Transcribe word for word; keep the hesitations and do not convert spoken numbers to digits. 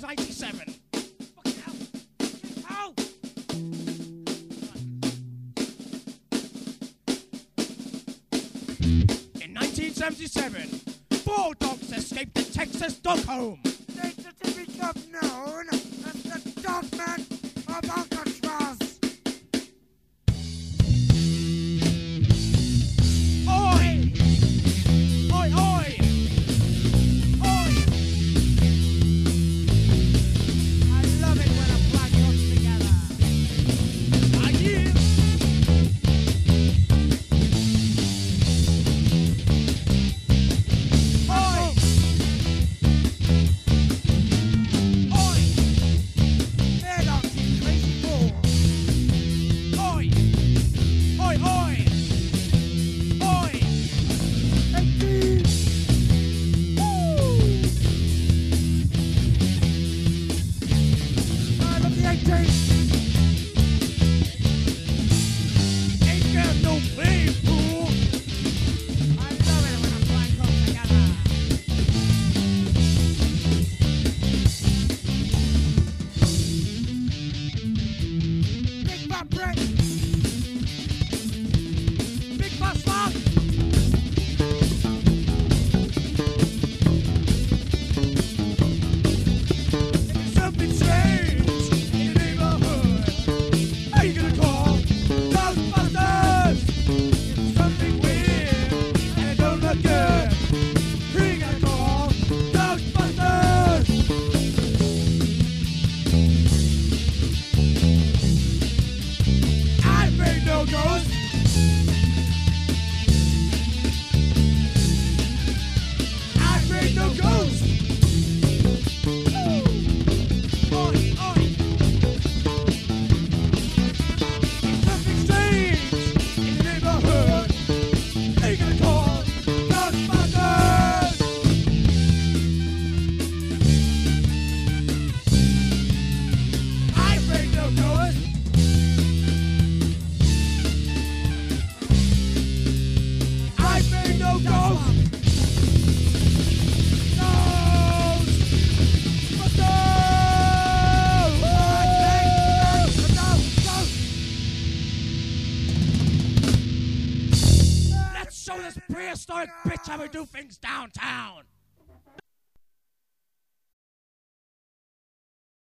ninety-seven. Fucking hell. Ow! In nineteen seventy-seven, four dogs escaped the Texas dog home. Later to become known as the Dogman of Alcatraz. Oi! Oi, oi! Oi! I love it when a plan comes together. Are you? Oi! Oi! They're not too crazy for. Oi! Oi, oi! Oi! eighteen. I love the eighteen. Ain't got no play, fool! I love it when a plan comes together. Big fat brick. Big fat slug! Something strange in the neighborhood. Are you gonna call Ghostbusters? It's something weird and it don't look good. Who you gonna call Ghostbusters? I ain't no ghost. I ain't no ghost. Oi, oi. Something strange in the neighborhood. Who you gonna call Ghostbusters? I ain't no ghost. I ain't no ghost. Let's show this prehistoric bitch how we do things downtown.